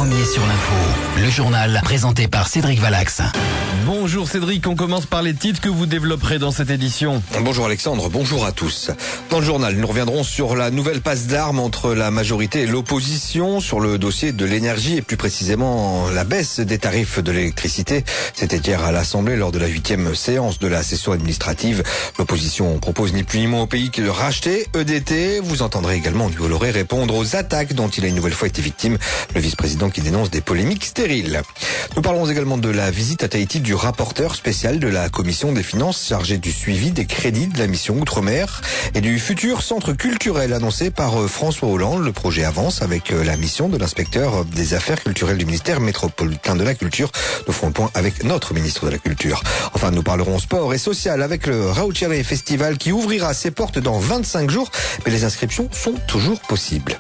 premier sur l'info. Le journal présenté par Cédric Valax. Bonjour Cédric, on commence par les titres que vous développerez dans cette édition. Bonjour Alexandre, bonjour à tous. Dans le journal, nous reviendrons sur la nouvelle passe d'armes entre la majorité et l'opposition sur le dossier de l'énergie et plus précisément la baisse des tarifs de l'électricité. C'était hier à l'Assemblée lors de la 8e séance de la session administrative. L'opposition propose ni plus ni moins au pays que de racheter EDT. Vous entendrez également Nuit Holloré répondre aux attaques dont il a une nouvelle fois été victime, le vice-président qui dénonce des polémiques stériles. Nous parlerons également de la visite à Tahiti du rapporteur spécial de la Commission des finances chargé du suivi des crédits de la mission Outre-mer et du futur centre culturel annoncé par François Hollande. Le projet avance avec la mission de l'inspecteur des affaires culturelles du ministère métropolitain de la Culture. Nous ferons le point avec notre ministre de la Culture. Enfin, nous parlerons sport et social avec le Rauchere Festival qui ouvrira ses portes dans 25 jours, mais les inscriptions sont toujours possibles.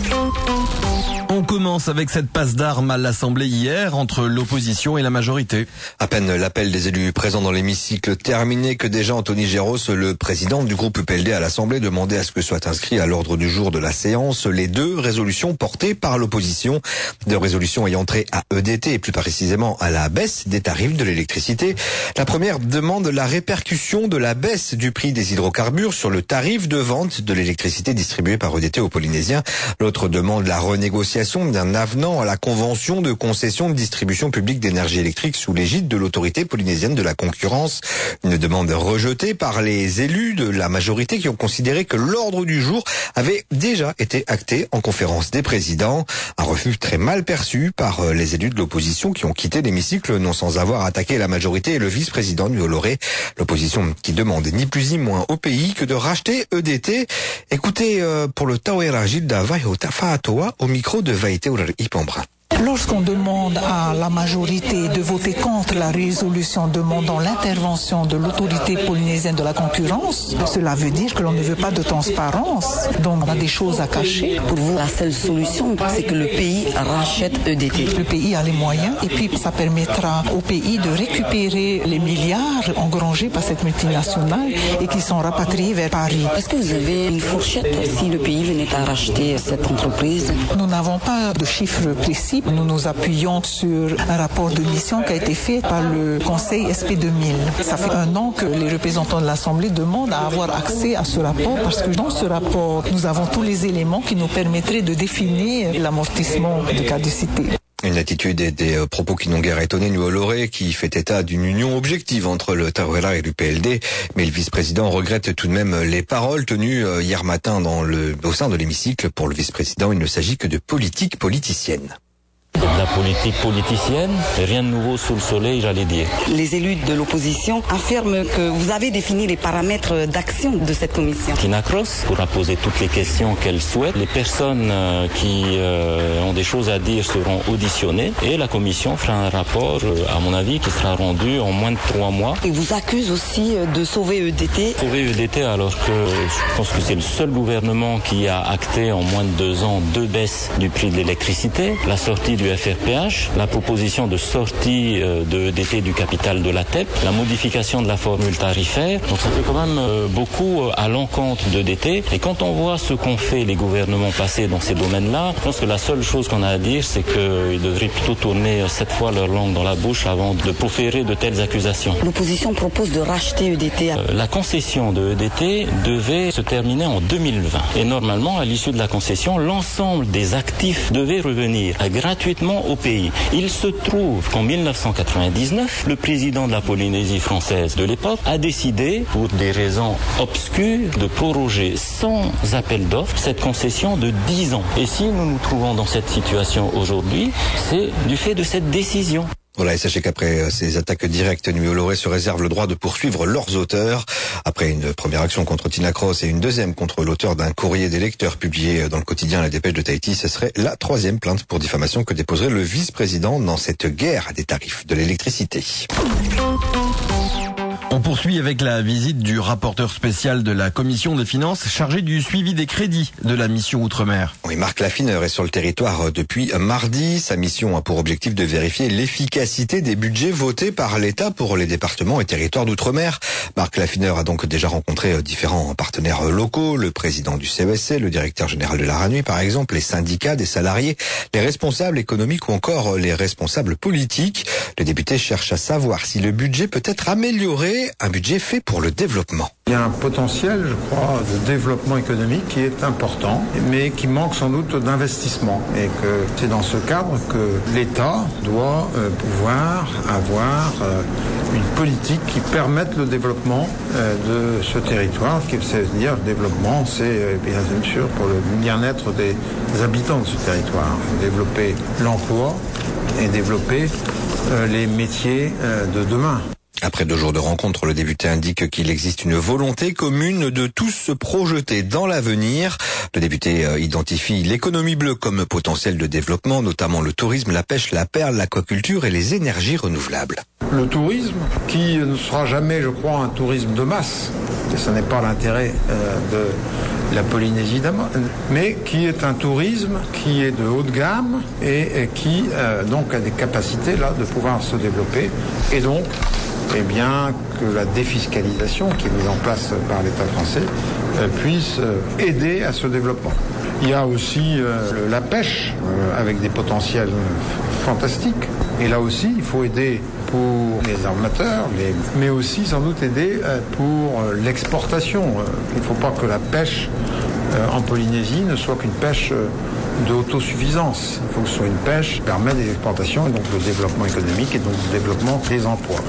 On commence avec cette passe d'armes à l'Assemblée hier entre l'opposition et la majorité. À peine l'appel des élus présents dans l'hémicycle terminé que déjà Anthony Géros, le président du groupe UPLD à l'Assemblée, demandait à ce que soient inscrits à l'ordre du jour de la séance les deux résolutions portées par l'opposition. Deux résolutions ayant trait à EDT et plus précisément à la baisse des tarifs de l'électricité. La première demande la répercussion de la baisse du prix des hydrocarbures sur le tarif de vente de l'électricité distribuée par EDT aux Polynésiens. L'autre demande la renégociation d'un avenant à la convention de concession de distribution publique d'énergie électrique sous l'égide de l'autorité polynésienne de la concurrence. Une demande rejetée par les élus de la majorité qui ont considéré que l'ordre du jour avait déjà été acté en conférence des présidents. Un refus très mal perçu par les élus de l'opposition qui ont quitté l'hémicycle non sans avoir attaqué la majorité et le vice-président Nuit Holloré. L'opposition qui demande ni plus ni moins au pays que de racheter EDT. Écoutez pour le Tauera Gilda Vaihota Faatoa au micro de Vaïté Ipambra. Lorsqu'on demande à la majorité de voter contre la résolution demandant l'intervention de l'autorité polynésienne de la concurrence, cela veut dire que l'on ne veut pas de transparence. Donc on a des choses à cacher. Pour vous, la seule solution, c'est que le pays rachète EDT. Le pays a les moyens et puis ça permettra au pays de récupérer les milliards engrangés par cette multinationale et qui sont rapatriés vers Paris. Est-ce que vous avez une fourchette si le pays venait à racheter cette entreprise? Nous n'avons pas de chiffres précis. Nous nous appuyons sur un rapport de mission qui a été fait par le Conseil SP2000. Ça fait 1 an que les représentants de l'Assemblée demandent à avoir accès à ce rapport parce que dans ce rapport, nous avons tous les éléments qui nous permettraient de définir l'amortissement de caducité. Une attitude et des propos qui n'ont guère étonné Nuit Holloré, qui fait état d'une union objective entre le Tarouela et l'UPLD. Mais le vice-président regrette tout de même les paroles tenues hier matin au sein de l'hémicycle. Pour le vice-président, il ne s'agit que de politique politicienne. De la politique politicienne, rien de nouveau sous le soleil, j'allais dire. Les élus de l'opposition affirment que vous avez défini les paramètres d'action de cette commission. Tina Cross pourra poser toutes les questions qu'elle souhaite. Les personnes qui ont des choses à dire seront auditionnées et la commission fera un rapport, à mon avis, qui sera rendu en moins de 3 mois. Ils vous accusent aussi de sauver EDT. Sauver EDT alors que je pense que c'est le seul gouvernement qui a acté en moins de 2 ans 2 baisses du prix de l'électricité, la sortie du FRPH, la proposition de sortie de EDT du capital de la TEP, la modification de la formule tarifaire. Donc ça fait quand même beaucoup à l'encontre d'EDT. Et quand on voit ce qu'ont fait les gouvernements passés dans ces domaines-là, je pense que la seule chose qu'on a à dire, c'est qu'ils devraient plutôt tourner 7 fois leur langue dans la bouche avant de proférer de telles accusations. L'opposition propose de racheter EDT. La concession de EDT devait se terminer en 2020. Et normalement, à l'issue de la concession, l'ensemble des actifs devaient revenir gratuitement au pays. Il se trouve qu'en 1999, le président de la Polynésie française de l'époque a décidé, pour des raisons obscures, de proroger sans appel d'offres cette concession de 10 ans. Et si nous nous trouvons dans cette situation aujourd'hui, c'est du fait de cette décision. Voilà, et sachez qu'après ces attaques directes, Nuit Holloré se réserve le droit de poursuivre leurs auteurs. Après une première action contre Tina Cross et une deuxième contre l'auteur d'un courrier des lecteurs publié dans le quotidien La Dépêche de Tahiti, ce serait la 3e plainte pour diffamation que déposerait le vice-président dans cette guerre des tarifs de l'électricité. On poursuit avec la visite du rapporteur spécial de la Commission des finances chargé du suivi des crédits de la mission Outre-mer. Oui, Marc Laffineur est sur le territoire depuis mardi. Sa mission a pour objectif de vérifier l'efficacité des budgets votés par l'État pour les départements et territoires d'Outre-mer. Marc Laffineur a donc déjà rencontré différents partenaires locaux, le président du CESC, le directeur général de la RANUI par exemple, les syndicats des salariés, les responsables économiques ou encore les responsables politiques. Le député cherche à savoir si le budget peut être amélioré, un budget fait pour le développement. Il y a un potentiel, je crois, de développement économique qui est important, mais qui manque sans doute d'investissement. Et que c'est dans ce cadre que l'État doit pouvoir avoir une politique qui permette le développement de ce territoire. C'est-à-dire le développement, c'est bien sûr pour le bien-être des habitants de ce territoire. Développer l'emploi et développer les métiers de demain. Après 2 jours de rencontres, le député indique qu'il existe une volonté commune de tous se projeter dans l'avenir. Le député identifie l'économie bleue comme potentiel de développement, notamment le tourisme, la pêche, la perle, l'aquaculture et les énergies renouvelables. Le tourisme, qui ne sera jamais, je crois, un tourisme de masse, et ce n'est pas l'intérêt de la Polynésie, mais qui est un tourisme qui est de haut de gamme et qui donc a des capacités là de pouvoir se développer et donc eh bien, que la défiscalisation qui est mise en place par l'État français puisse aider à ce développement. Il y a aussi la pêche avec des potentiels fantastiques. Et là aussi, il faut aider pour les armateurs, mais aussi sans doute aider pour l'exportation. Il ne faut pas que la pêche en Polynésie ne soit qu'une pêche d'autosuffisance. Il faut que ce soit une pêche qui permet des exportations et donc le développement économique et donc le développement des emplois.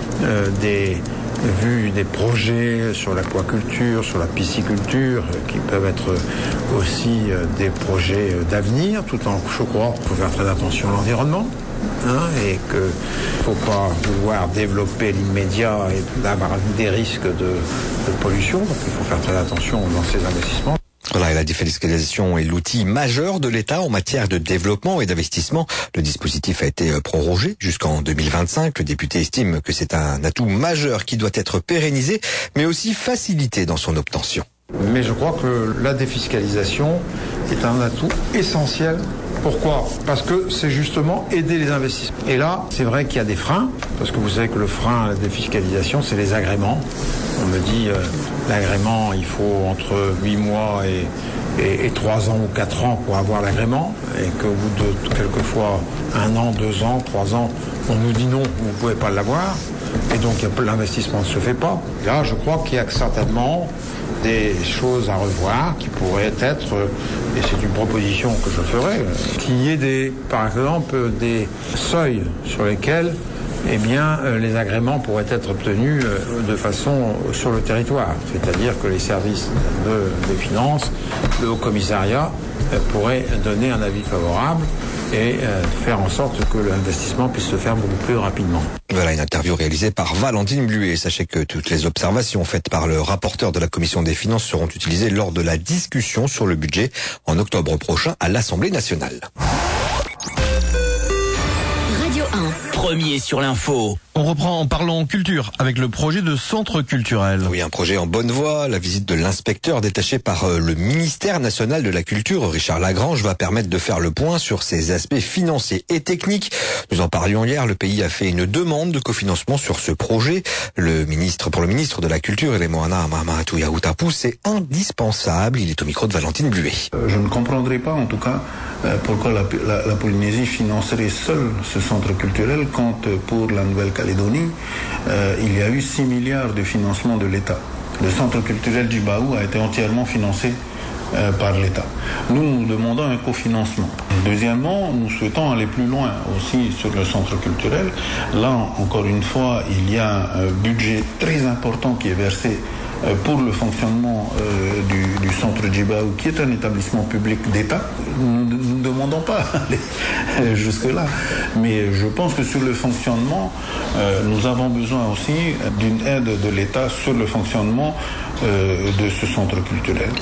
Des projets sur l'aquaculture, sur la pisciculture, qui peuvent être aussi des projets d'avenir, tout en, je crois, il faut faire très attention à l'environnement. Et qu'il ne faut pas vouloir développer l'immédiat et d'avoir des risques de pollution. Donc il faut faire très attention dans ces investissements. Voilà, et la défiscalisation est l'outil majeur de l'État en matière de développement et d'investissement. Le dispositif a été prorogé jusqu'en 2025. Le député estime que c'est un atout majeur qui doit être pérennisé, mais aussi facilité dans son obtention. Mais je crois que la défiscalisation est un atout essentiel. Pourquoi ? Parce que c'est justement aider les investissements. Et là, c'est vrai qu'il y a des freins, parce que vous savez que le frein à la défiscalisation, c'est les agréments. On me dit, l'agrément, il faut entre 8 mois et 3 ans ou 4 ans pour avoir l'agrément, et qu'au bout de quelquefois 1 an, 2 ans, 3 ans, on nous dit non, vous ne pouvez pas l'avoir, et donc l'investissement ne se fait pas. Là, je crois qu'il y a certainement des choses à revoir qui pourraient être, et c'est une proposition que je ferai, qu'il y ait par exemple des seuils sur lesquels les agréments pourraient être obtenus de façon sur le territoire. C'est-à-dire que les services des finances, le Haut-Commissariat pourraient donner un avis favorable et faire en sorte que l'investissement puisse se faire beaucoup plus rapidement. Voilà une interview réalisée par Valentine Bluet. Sachez que toutes les observations faites par le rapporteur de la Commission des finances seront utilisées lors de la discussion sur le budget en octobre prochain à l'Assemblée nationale. Radio 1, premier sur l'info. On reprend en parlant culture avec le projet de centre culturel. Oui, un projet en bonne voie. La visite de l'inspecteur détaché par le ministère national de la Culture, Richard Lagrange, va permettre de faire le point sur ses aspects financiers et techniques. Nous en parlions hier, le pays a fait une demande de cofinancement sur ce projet. Pour le ministre de la Culture, Elemoana Amamatou Yaoutapu, c'est indispensable. Il est au micro de Valentine Bluet. Je ne comprendrai pas, en tout cas, pourquoi la Polynésie financerait seule ce centre culturel quand pour la Nouvelle-Calédonie, il y a eu 6 milliards de financement de l'État. Le centre culturel du Baou a été entièrement financé par l'État. Nous demandons un cofinancement. Deuxièmement, nous souhaitons aller plus loin aussi sur le centre culturel. Là, encore une fois, il y a un budget très important qui est versé pour le fonctionnement du centre Djibaou, qui est un établissement public d'État. Nous ne demandons pas aller jusque-là. Mais je pense que sur le fonctionnement, nous avons besoin aussi d'une aide de l'État sur le fonctionnement de ce centre culturel.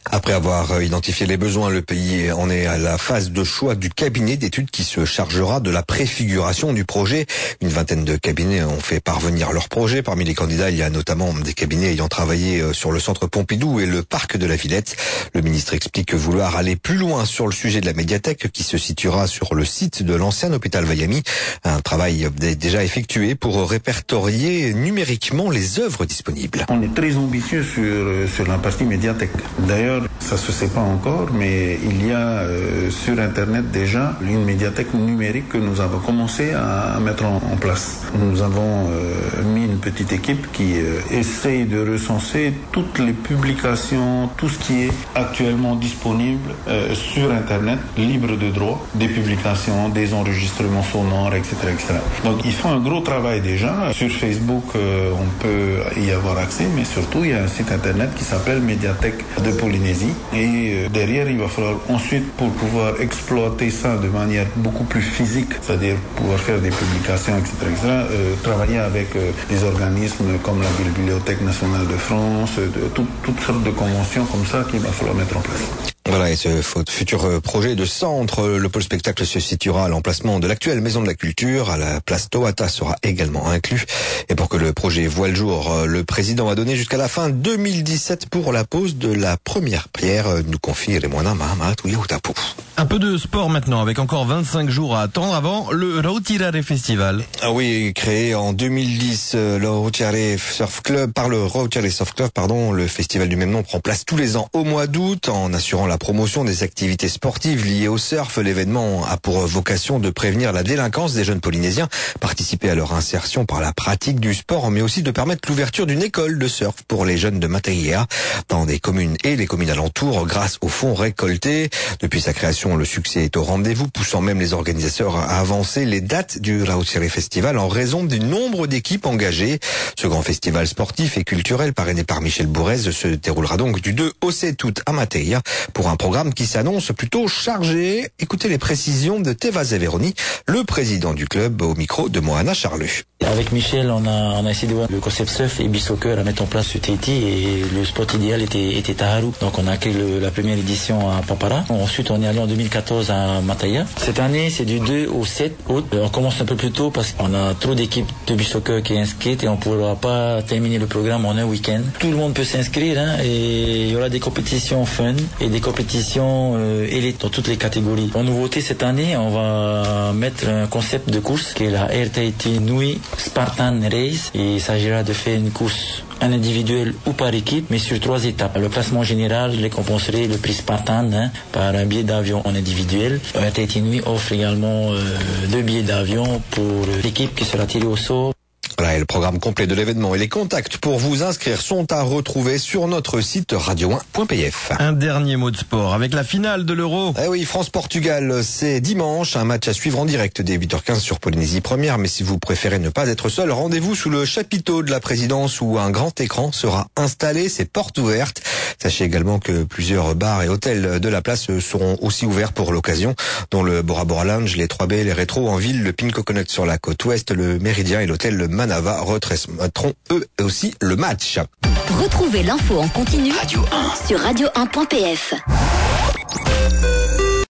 Après avoir identifié les besoins, le pays en est à la phase de choix du cabinet d'études qui se chargera de la préfiguration du projet. Une vingtaine de cabinets ont fait parvenir leur projet. Parmi les candidats, il y a notamment des cabinets ayant travaillé sur le centre Pompidou et le parc de la Villette. Le ministre explique vouloir aller plus loin sur le sujet de la médiathèque qui se situera sur le site de l'ancien hôpital Vaiamy. Un travail déjà effectué pour répertorier numériquement les œuvres disponibles. On est très ambitieux sur la partie médiathèque. D'ailleurs, ça se sait pas encore, mais il y a sur Internet déjà une médiathèque numérique que nous avons commencé à mettre en place. Nous avons mis une petite équipe qui essaye de recenser toutes les publications, tout ce qui est actuellement disponible sur Internet, libre de droit, des publications, des enregistrements sonores, etc., etc. Donc ils font un gros travail déjà. Sur Facebook, on peut y avoir accès, mais surtout il y a un site Internet qui s'appelle Médiathèque de Polynésie. Et derrière, il va falloir ensuite, pour pouvoir exploiter ça de manière beaucoup plus physique, c'est-à-dire pouvoir faire des publications, etc., travailler avec des organismes comme la Bibliothèque nationale de France, toutes sortes de conventions comme ça qu'il va falloir mettre en place. Voilà, et ce futur projet de centre, le pôle spectacle se situera à l'emplacement de l'actuelle maison de la culture, à la place Toata sera également inclus. Et pour que le projet voie le jour, le président a donné jusqu'à la fin 2017 pour la pose de la première pierre, nous confie Remwana Mahamat Ouyaoutapo. Un peu de sport maintenant, avec encore 25 jours à attendre avant le Rautire Festival. Ah oui, créé en 2010, le Rautire Surf Club, par le Rautire Surf Club, le festival du même nom prend place tous les ans au mois d'août, en assurant la promotion des activités sportives liées au surf. L'événement a pour vocation de prévenir la délinquance des jeunes Polynésiens, participer à leur insertion par la pratique du sport, mais aussi de permettre l'ouverture d'une école de surf pour les jeunes de Matahia dans des communes et les communes alentours grâce aux fonds récoltés. Depuis sa création, le succès est au rendez-vous, poussant même les organisateurs à avancer les dates du Rautire Festival en raison du nombre d'équipes engagées. Ce grand festival sportif et culturel parrainé par Michel Bourrez se déroulera donc du 2 au 7 août à Matahia pour un programme qui s'annonce plutôt chargé. Écoutez les précisions de Teva Zeveroni, le président du club, au micro de Moana Charlu. Avec Michel, on a essayé de voir le concept surf et beach soccer à mettre en place sur Tahiti, et le spot idéal était Taharu. Donc on a créé la première édition à Papara. Ensuite on est allé en 2014 à Matahia. Cette année c'est du 2 au 7 août. On commence un peu plus tôt parce qu'on a trop d'équipes de beach soccer qui est inscrites et on ne pourra pas terminer le programme en un week-end. Tout le monde peut s'inscrire et il y aura des compétitions fun et des compétitions élites dans toutes les catégories. En nouveauté cette année, on va mettre un concept de course qui est la Air Tahiti Nui Spartan Race. Et il s'agira de faire une course un individuel ou par équipe, mais sur 3 étapes. Le classement général récompenserait le prix Spartan par un billet d'avion en individuel. Air Tahiti Nui offre également 2 billets d'avion pour l'équipe qui sera tirée au sort. Voilà, et le programme complet de l'événement et les contacts pour vous inscrire sont à retrouver sur notre site radio1.pf. Un dernier mot de sport avec la finale de l'Euro. Eh oui, France-Portugal, c'est dimanche, un match à suivre en direct dès 8h15 sur Polynésie Première, mais si vous préférez ne pas être seul, rendez-vous sous le chapiteau de la présidence où un grand écran sera installé, c'est porte ouverte. Sachez également que plusieurs bars et hôtels de la place seront aussi ouverts pour l'occasion, dont le Bora Bora Lounge, les 3B, les Rétros en ville, le Pink Coconut sur la côte ouest, le Méridien et l'hôtel le Manava retransmettront eux aussi le match. Retrouvez l'info en continu sur radio1.pf.